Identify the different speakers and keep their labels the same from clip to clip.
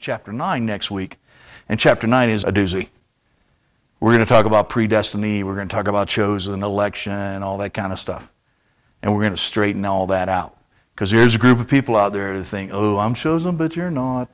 Speaker 1: chapter 9 next week. And chapter 9 is a doozy. We're going to talk about predestiny. We're going to talk about chosen, election, all that kind of stuff. And we're going to straighten all that out. Because there's a group of people out there that think, oh, I'm chosen, but you're not.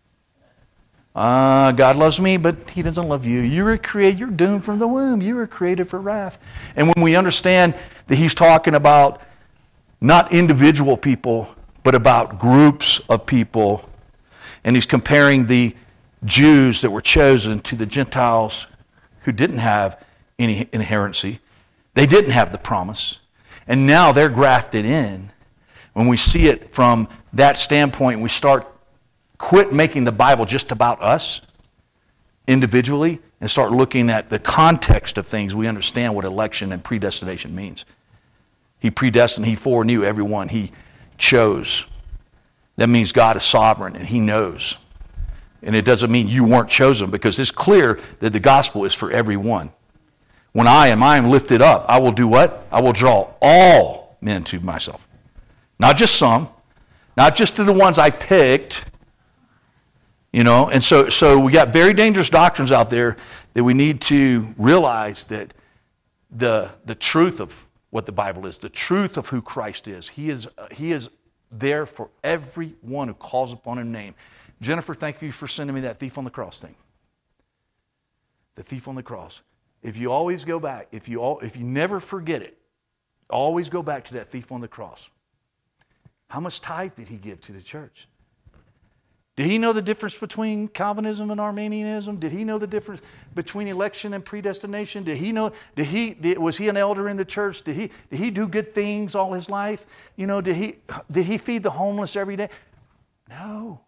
Speaker 1: God loves me, but he doesn't love you. You were created, you're doomed from the womb. You were created for wrath. And when we understand that he's talking about not individual people, but about groups of people, and he's comparing the Jews that were chosen to the Gentiles who didn't have any inherency. They didn't have the promise. And now they're grafted in. When we see it from that standpoint, we quit making the Bible just about us individually and start looking at the context of things. We understand what election and predestination means. He predestined, he foreknew everyone he chose. That means God is sovereign and he knows. And it doesn't mean you weren't chosen, because it's clear that the gospel is for everyone. When I am lifted up, I will do what? I will draw all men to myself. Not just some, not just to the ones I picked. You know, and so we got very dangerous doctrines out there that we need to realize that the truth of what the Bible is, the truth of who Christ is. He is there for everyone who calls upon his name. Jennifer, thank you for sending me that thief on the cross thing. The thief on the cross. If you always go back, if you never forget it, always go back to that thief on the cross. How much tithe did he give to the church? Did he know the difference between Calvinism and Arminianism? Did he know the difference between election and predestination? Did he know? Was he an elder in the church? Did he do good things all his life? You know, did he feed the homeless every day? No.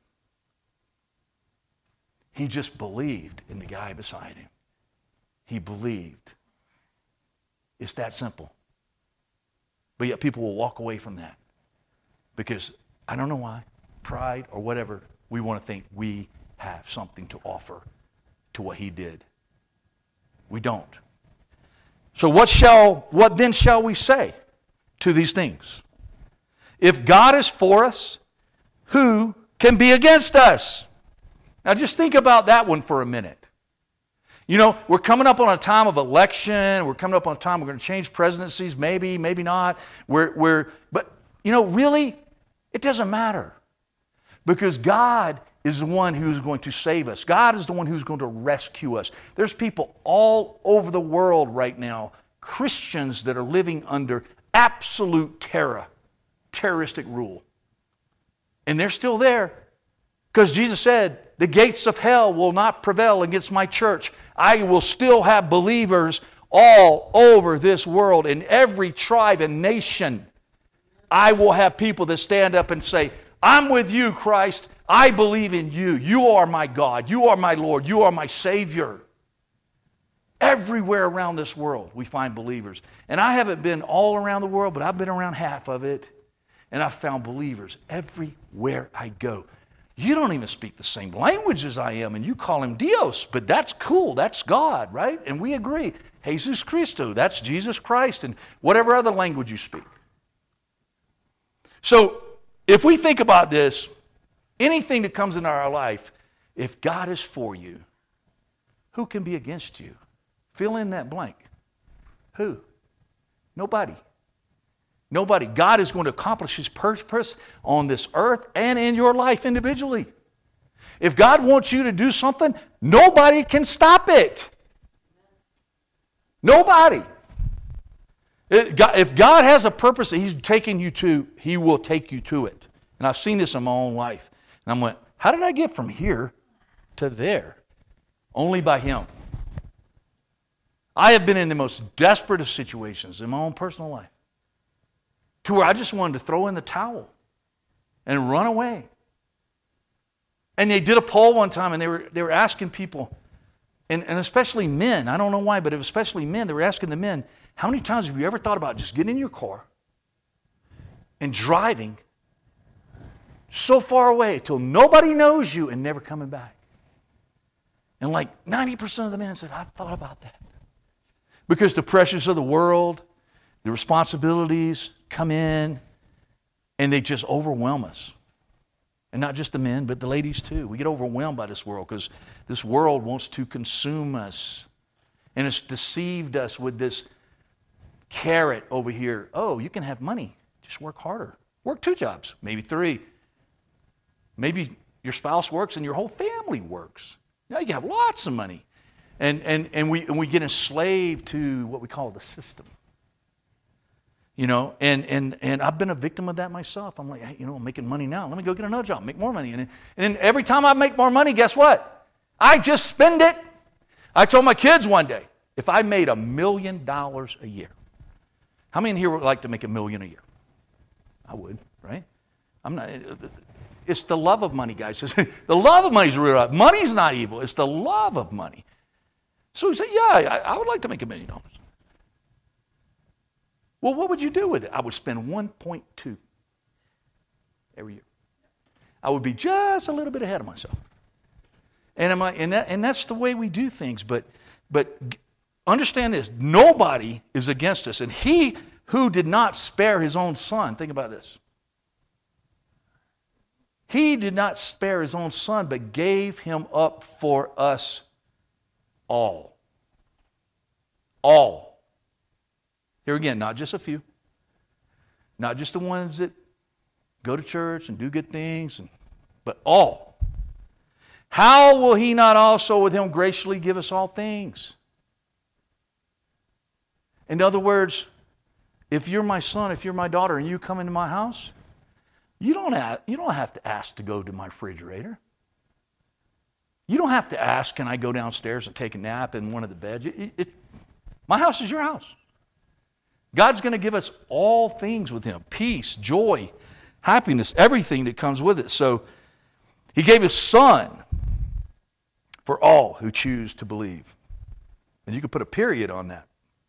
Speaker 1: He just believed in the guy beside him. He believed. It's that simple. But yet people will walk away from that because I don't know why. Pride or whatever, we want to think we have something to offer to what he did. We don't. So what then shall we say to these things? If God is for us, who can be against us? Now just think about that one for a minute. You know, we're coming up on a time of election. We're coming up on a time we're going to change presidencies, maybe not. But you know, really, it doesn't matter. Because God is the one who's going to save us. God is the one who's going to rescue us. There's people all over the world right now, Christians that are living under absolute terroristic rule. And they're still there. Because Jesus said, the gates of hell will not prevail against my church. I will still have believers all over this world, in every tribe and nation. I will have people that stand up and say, I'm with you, Christ. I believe in you. You are my God. You are my Lord. You are my Savior. Everywhere around this world we find believers. And I haven't been all around the world, but I've been around half of it. And I've found believers everywhere I go. You don't even speak the same language as I am, and you call him Dios, but that's cool. That's God, right? And we agree. Jesus Christo, that's Jesus Christ, and whatever other language you speak. So, if we think about this, anything that comes into our life, if God is for you, who can be against you? Fill in that blank. Who? Nobody. Nobody. God is going to accomplish his purpose on this earth and in your life individually. If God wants you to do something, nobody can stop it. Nobody. If God has a purpose that he's taking you to, he will take you to it. And I've seen this in my own life. And I went, how did I get from here to there? Only by him. I have been in the most desperate of situations in my own personal life, to where I just wanted to throw in the towel and run away. And they did a poll one time, and they were asking people, and especially men, I don't know why, but it was especially men, they were asking the men, how many times have you ever thought about just getting in your car and driving so far away till nobody knows you and never coming back? And like 90% of the men said, I've thought about that. Because the pressures of the world, the responsibilities come in, and they just overwhelm us. And not just the men, but the ladies too. We get overwhelmed by this world because this world wants to consume us. And it's deceived us with this carrot over here. Oh, you can have money. Just work harder. Work 2 jobs, maybe 3. Maybe your spouse works and your whole family works. Now you can have lots of money. And we get enslaved to what we call the system. You know, and I've been a victim of that myself. I'm like, hey, you know, I'm making money now. Let me go get another job, make more money. And then every time I make more money, guess what? I just spend it. I told my kids one day, if I made $1 million a year, how many in here would like to make $1 million a year? I would, right? I'm not. It's the love of money, guys. The love of money is real. Money's not evil. It's the love of money. So he said, yeah, I would like to make $1 million. Well, what would you do with it? I would spend 1.2 every year. I would be just a little bit ahead of myself. And that's the way we do things. But understand this, nobody is against us. And he who did not spare his own son, think about this. He did not spare his own son, but gave him up for us all. All. Here again, not just a few. Not just the ones that go to church and do good things, but all. How will he not also with him graciously give us all things? In other words, if you're my son, if you're my daughter, and you come into my house, you don't have to ask to go to my refrigerator. You don't have to ask, can I go downstairs and take a nap in one of the beds? My house is your house. God's going to give us all things with him. Peace, joy, happiness, everything that comes with it. So he gave his son for all who choose to believe. And you can put a period on that.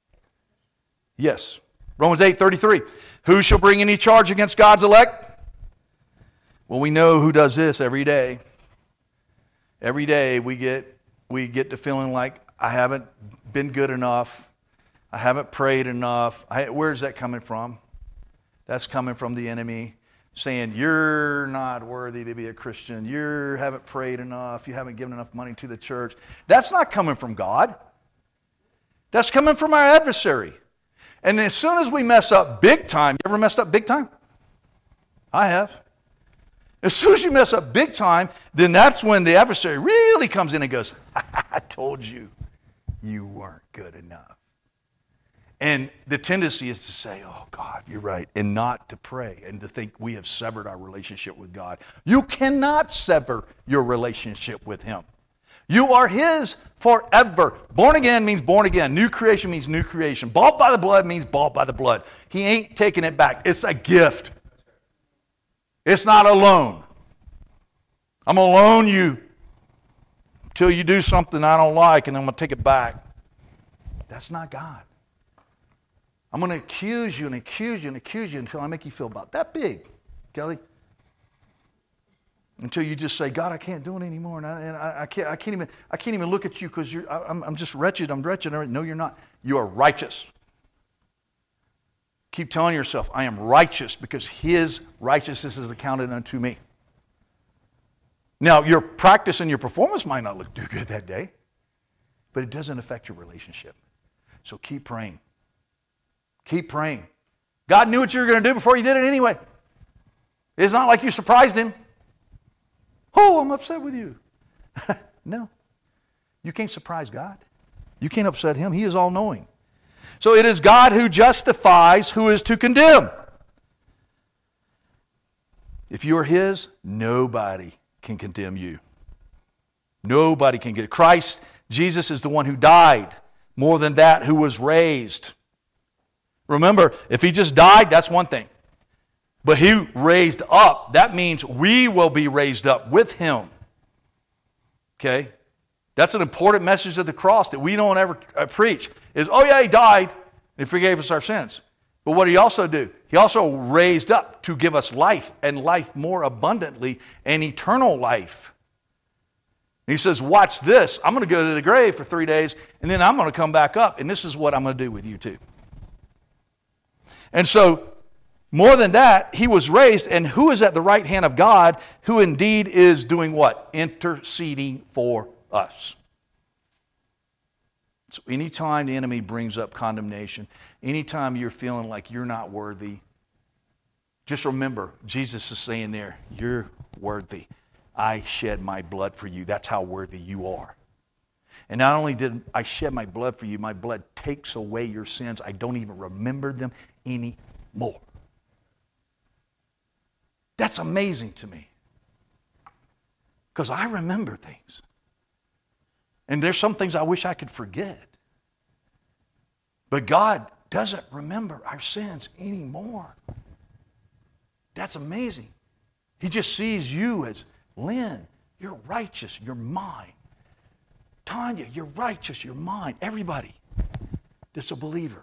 Speaker 1: Yes. Romans 8:33. Who shall bring any charge against God's elect? Well, we know who does this every day. Every day we get to feeling like I haven't been good enough. I haven't prayed enough. Where's that coming from? That's coming from the enemy saying, you're not worthy to be a Christian. You haven't prayed enough. You haven't given enough money to the church. That's not coming from God. That's coming from our adversary. And as soon as we mess up big time, you ever messed up big time? I have. As soon as you mess up big time, then that's when the adversary really comes in and goes, I told you, you weren't good enough. And the tendency is to say, oh, God, you're right, and not to pray and to think we have severed our relationship with God. You cannot sever your relationship with him. You are his forever. Born again means born again. New creation means new creation. Bought by the blood means bought by the blood. He ain't taking it back. It's a gift. It's not a loan. I'm going to loan you until you do something I don't like, and I'm going to take it back. That's not God. I'm going to accuse you and accuse you and accuse you until I make you feel about that big, Kelly. Until you just say, God, I can't do it anymore, and I can't even look at you because I'm just wretched. I'm wretched. No, you're not. You are righteous. Keep telling yourself, I am righteous because his righteousness is accounted unto me. Now, your practice and your performance might not look too good that day, but it doesn't affect your relationship. So keep praying. Keep praying. God knew what you were going to do before you did it anyway. It's not like you surprised him. Oh, I'm upset with you. No. You can't surprise God. You can't upset him. He is all-knowing. So it is God who justifies, who is to condemn. If you are his, nobody can condemn you. Nobody can get. Christ, Jesus is the one who died. More than that, who was raised. Remember, if he just died, that's one thing. But he raised up. That means we will be raised up with him. Okay? That's an important message of the cross that we don't ever preach. Is, oh yeah, he died and he forgave us our sins. But what did he also do? He also raised up to give us life, and life more abundantly, and eternal life. And he says, watch this. I'm going to go to the grave for 3 days, and then I'm going to come back up, and this is what I'm going to do with you too. And so, More than that, he was raised, and who is at the right hand of God, who indeed is doing what? Interceding for us. So anytime the enemy brings up condemnation, anytime you're feeling like you're not worthy, just remember, Jesus is saying there, you're worthy. I shed my blood for you. That's how worthy you are. And not only did I shed my blood for you, my blood takes away your sins. I don't even remember them anymore. That's amazing to me. Because I remember things. And there's some things I wish I could forget. But God doesn't remember our sins anymore. That's amazing. He just sees you as, Lynn, you're righteous, you're mine. Tanya, you're righteous, you're mine. Everybody that's a believer.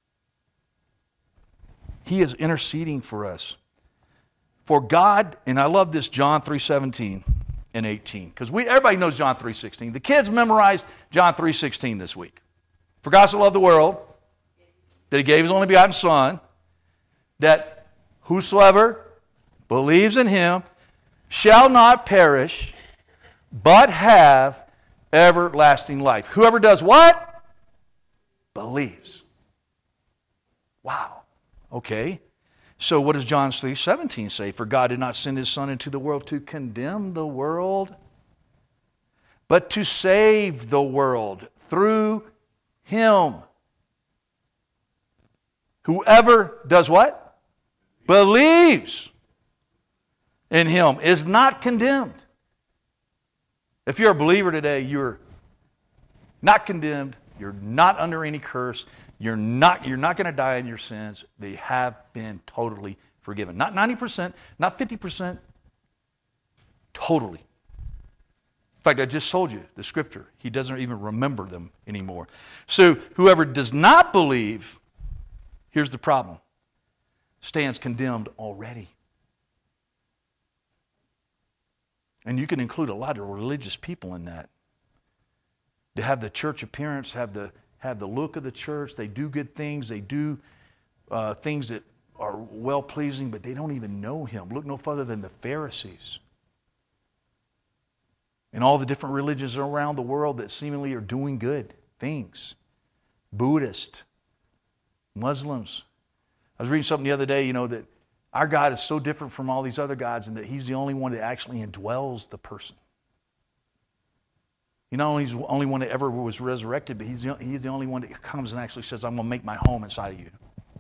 Speaker 1: He is interceding for us. For God, and I love this, John 3:17 and 18, because everybody knows John 3:16. The kids memorized John 3:16 this week. For God so loved the world that he gave his only begotten Son, that whosoever believes in him shall not perish, but have everlasting life. Whoever does what? Believes. Wow. Okay. So what does John 3:17 say? For God did not send his Son into the world to condemn the world, but to save the world through him. Whoever does what? Believes in him is not condemned. If you're a believer today, you're not condemned. You're not under any curse. You're not going to die in your sins. They have been totally forgiven. Not 90%, not 50%, totally. In fact, I just told you the scripture. He doesn't even remember them anymore. So whoever does not believe, here's the problem, stands condemned already. And you can include a lot of religious people in that. They have the church appearance, have the look of the church. They do good things. They do things that are well-pleasing, but they don't even know him. Look no further than the Pharisees. And all the different religions around the world that seemingly are doing good things. Buddhist, Muslims. I was reading something the other day, that our God is so different from all these other gods and that he's the only one that actually indwells the person. Not only he's the only one that ever was resurrected, but he's the only one that comes and actually says, I'm going to make my home inside of you.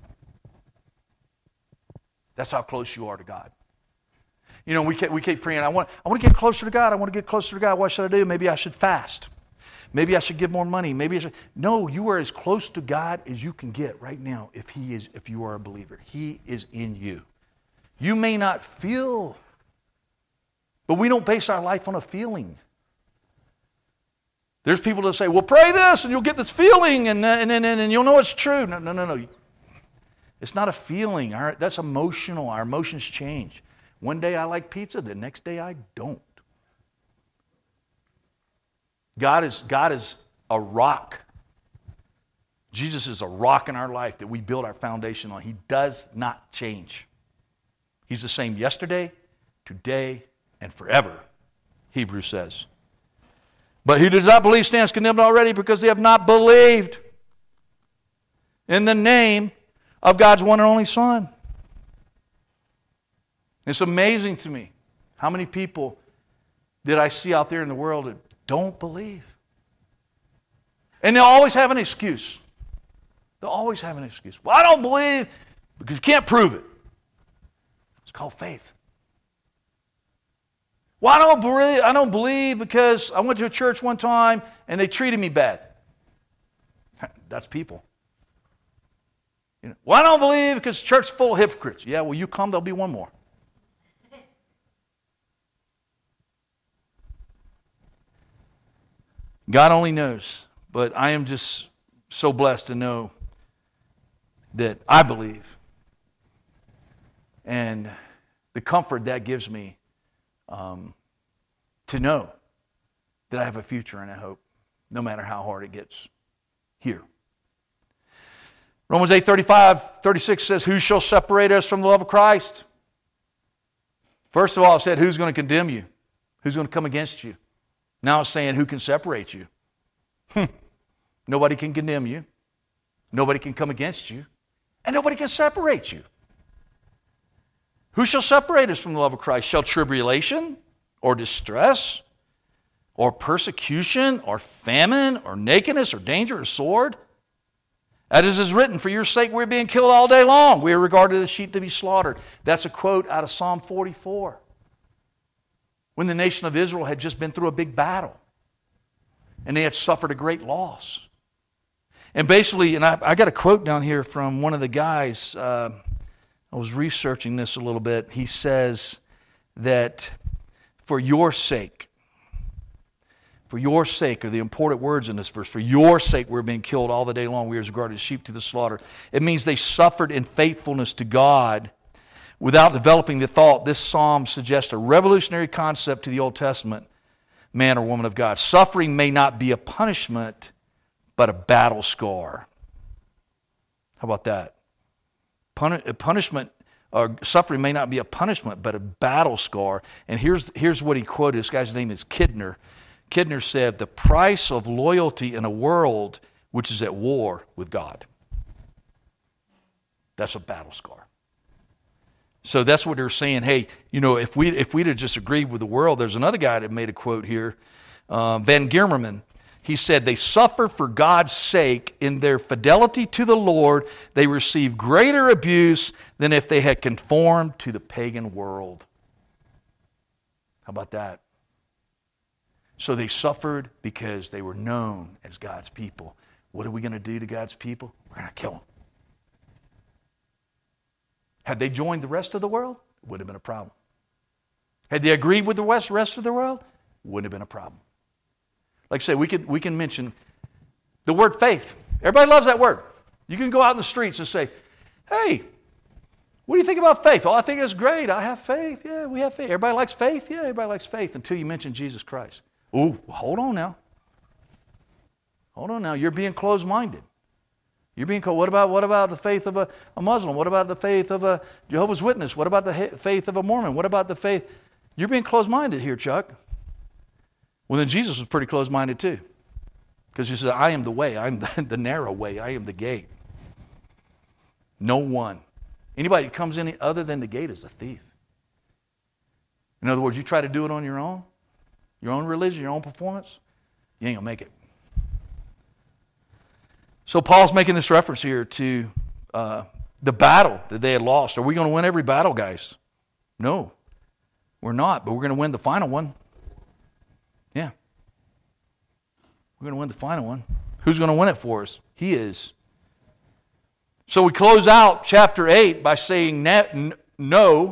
Speaker 1: That's how close you are to God. We keep praying, I want to get closer to God. I want to get closer to God. What should I do? Maybe I should fast. Maybe I should give more money. Maybe I should. No, you are as close to God as you can get right now if you are a believer. He is in you. You may not feel, but we don't base our life on a feeling. There's people that say, well, pray this and you'll get this feeling and you'll know it's true. No. It's not a feeling. That's emotional. Our emotions change. One day I like pizza, the next day I don't. God is a rock. Jesus is a rock in our life that we build our foundation on. He does not change. He's the same yesterday, today, and forever, Hebrews says. But who does not believe stands condemned already because they have not believed in the name of God's one and only Son. It's amazing to me how many people that I see out there in the world that don't believe. And they'll always have an excuse. They'll always have an excuse. Well, I don't believe because you can't prove it. It's called faith. Well, I don't believe because I went to a church one time and they treated me bad. That's people. Well, I don't believe because the church is full of hypocrites. Yeah, well, you come, there'll be one more. God only knows, but I am just so blessed to know that I believe. And the comfort that gives me to know that I have a future and a hope, no matter how hard it gets here. Romans 8:35-36 says, who shall separate us from the love of Christ? First of all, it said, who's going to condemn you? Who's going to come against you? Now it's saying, who can separate you? Nobody can condemn you. Nobody can come against you. And nobody can separate you. Who shall separate us from the love of Christ? Shall tribulation or distress or persecution or famine or nakedness or danger or sword? As is written, for your sake we're being killed all day long. We are regarded as sheep to be slaughtered. That's a quote out of Psalm 44. When the nation of Israel had just been through a big battle. And they had suffered a great loss. And basically, and I got a quote down here from one of the guys. I was researching this a little bit. He says that for your sake are the important words in this verse. For your sake we're being killed all the day long. We are regarded as sheep to the slaughter. It means they suffered in faithfulness to God without developing the thought. This psalm suggests a revolutionary concept to the Old Testament man or woman of God. Suffering may not be a punishment, but a battle scar. How about that? Punishment or suffering may not be a punishment, but a battle scar. And here's what he quoted. This guy's name is Kidner. Kidner said, the price of loyalty in a world which is at war with God. That's a battle scar. So that's what they're saying. Hey, if we'd have just agreed with the world, there's another guy that made a quote here, Van Gierman. He said, they suffer for God's sake. In their fidelity to the Lord, they receive greater abuse than if they had conformed to the pagan world. How about that? So they suffered because they were known as God's people. What are we going to do to God's people? We're going to kill them. Had they joined the rest of the world, it wouldn't have been a problem. Had they agreed with the rest of the world, wouldn't have been a problem. Like I say, we can mention the word faith. Everybody loves that word. You can go out in the streets and say, hey, what do you think about faith? Oh, I think it's great. I have faith. Yeah, we have faith. Everybody likes faith? Yeah, everybody likes faith until you mention Jesus Christ. Ooh, hold on now. Hold on now. You're being closed-minded. You're being called. What about the faith of a Muslim? What about the faith of a Jehovah's Witness? What about the faith of a Mormon? What about the faith? You're being closed-minded here, Chuck. Well, then Jesus was pretty closed-minded too. Because he said, I am the way. I am the narrow way. I am the gate. No one. Anybody who comes in other than the gate is a thief. In other words, you try to do it on your own religion, your own performance, you ain't going to make it. So Paul's making this reference here to the battle that they had lost. Are we going to win every battle, guys? No, we're not, but we're going to win the final one. Yeah. We're going to win the final one. Who's going to win it for us? He is. So we close out chapter 8 by saying, no,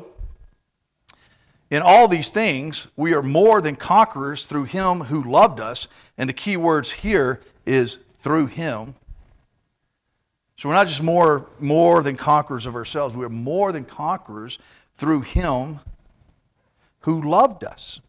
Speaker 1: in all these things, we are more than conquerors through him who loved us. And the key words here is through him. So we're not just more than conquerors of ourselves. We are more than conquerors through him who loved us.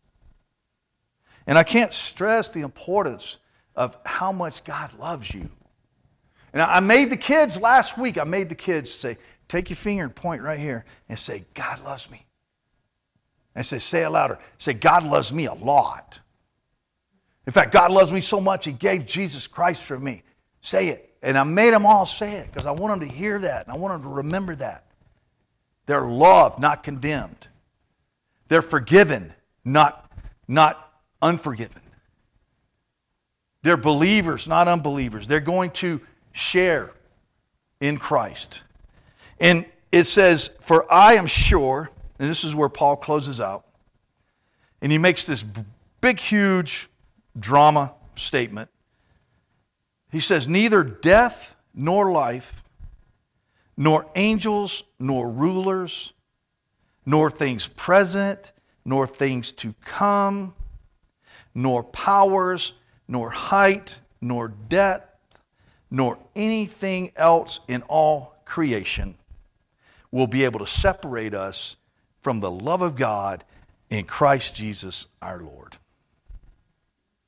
Speaker 1: And I can't stress the importance of how much God loves you. And I made the kids last week, say, take your finger and point right here and say, God loves me. And say it louder. Say, God loves me a lot. In fact, God loves me so much, he gave Jesus Christ for me. Say it. And I made them all say it because I want them to hear that and I want them to remember that. They're loved, not condemned. They're forgiven, not unforgiven. They're believers, not unbelievers. They're going to share in Christ. And it says, for I am sure, and this is where Paul closes out, and he makes this big, huge drama statement. He says, neither death nor life, nor angels, nor rulers, nor things present, nor things to come, nor powers, nor height, nor depth, nor anything else in all creation will be able to separate us from the love of God in Christ Jesus our Lord.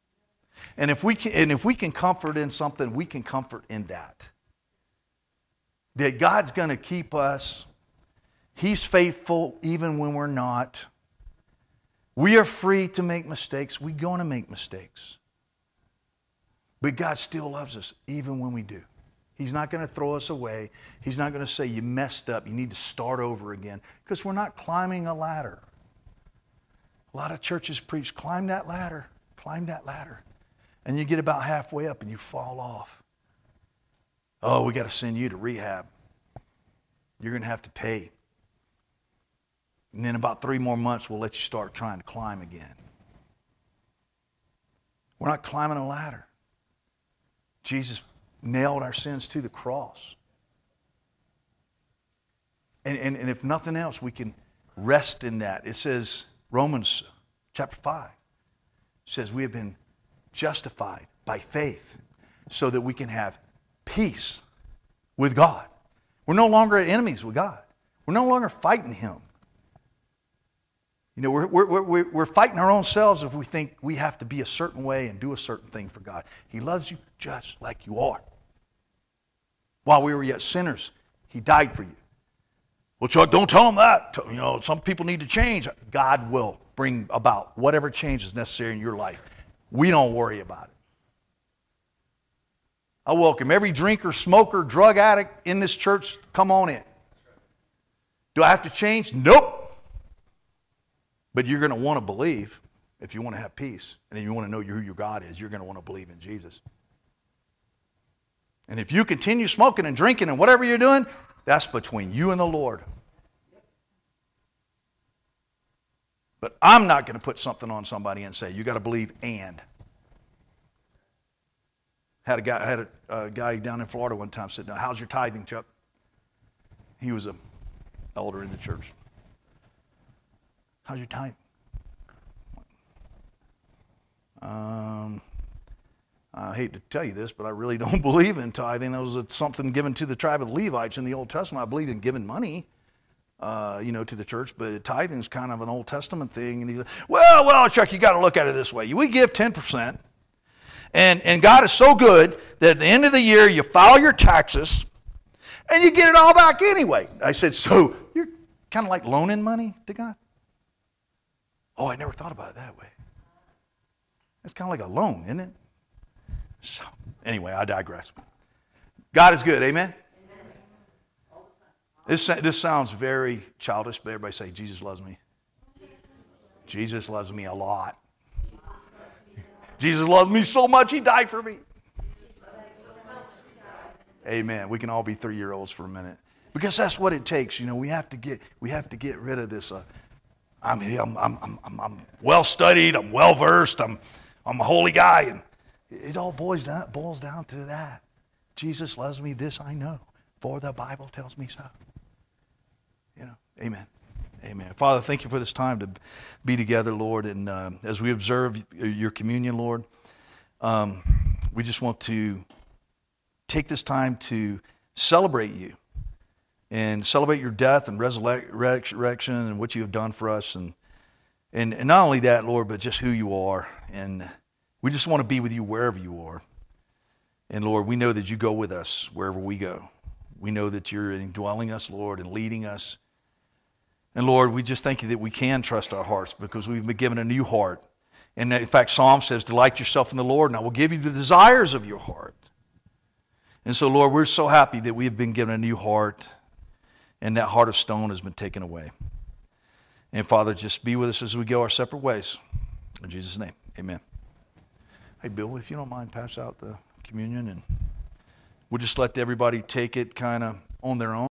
Speaker 1: And if we can comfort in something, we can comfort in that. that God's going to keep us. He's faithful even when we're not. We are free to make mistakes. We're going to make mistakes. But God still loves us even when we do. He's not going to throw us away. He's not going to say, you messed up, you need to start over again. Because we're not climbing a ladder. A lot of churches preach, climb that ladder, climb that ladder. And you get about halfway up and you fall off. Oh, we got to send you to rehab. You're going to have to pay. And then about 3 more months, we'll let you start trying to climb again. We're not climbing a ladder. Jesus nailed our sins to the cross. And if nothing else, we can rest in that. It says, Romans chapter 5, says we have been justified by faith so that we can have peace with God. We're no longer enemies with God. We're no longer fighting Him. You know, we're fighting our own selves if we think we have to be a certain way and do a certain thing for God. He loves you just like you are. While we were yet sinners, He died for you. Well, Chuck, don't tell them that. You know, some people need to change. God will bring about whatever change is necessary in your life. We don't worry about it. I welcome every drinker, smoker, drug addict in this church. Come on in. Do I have to change? Nope. But you're going to want to believe if you want to have peace. And if you want to know who your God is, you're going to want to believe in Jesus. And if you continue smoking and drinking and whatever you're doing, that's between you and the Lord. But I'm not going to put something on somebody and say, you got to believe and. Had a guy down in Florida one time sit down, how's your tithing, Chuck? He was an elder in the church. How's your tithing? I hate to tell you this, but I really don't believe in tithing. That was something given to the tribe of the Levites in the Old Testament. I believe in giving money, to the church, but tithing is kind of an Old Testament thing. And he said, well, Chuck, you got to look at it this way. We give 10%, and God is so good that at the end of the year, you file your taxes, and you get it all back anyway. I said, so you're kind of like loaning money to God? Oh, I never thought about it that way. It's kind of like a loan, isn't it? So, anyway, I digress. God is good, amen? This sounds very childish, but everybody say, Jesus loves me. Jesus loves me a lot. Jesus loves me so much, He died for me. Amen. We can all be 3-year-olds for a minute. Because that's what it takes. You know, we have to get rid of this, I'm well studied, I'm well versed, I'm a holy guy, and it all boils down to that. Jesus loves me, this I know, for the Bible tells me so. You know, amen. Amen. Father, thank you for this time to be together, Lord, and as we observe your communion, Lord, we just want to take this time to celebrate you and celebrate your death and resurrection and what you have done for us, and not only that, Lord, but just who you are. And we just want to be with you wherever you are. And Lord, we know that you go with us wherever we go. We know that you're indwelling us, Lord, and leading us. And Lord, we just thank you that we can trust our hearts because we've been given a new heart. And in fact, Psalm says, delight yourself in the Lord, and I will give you the desires of your heart. And so, Lord, we're so happy that we have been given a new heart, and that heart of stone has been taken away. And Father, just be with us as we go our separate ways. In Jesus' name, amen. Hey, Bill, if you don't mind, pass out the communion, and we'll just let everybody take it kind of on their own.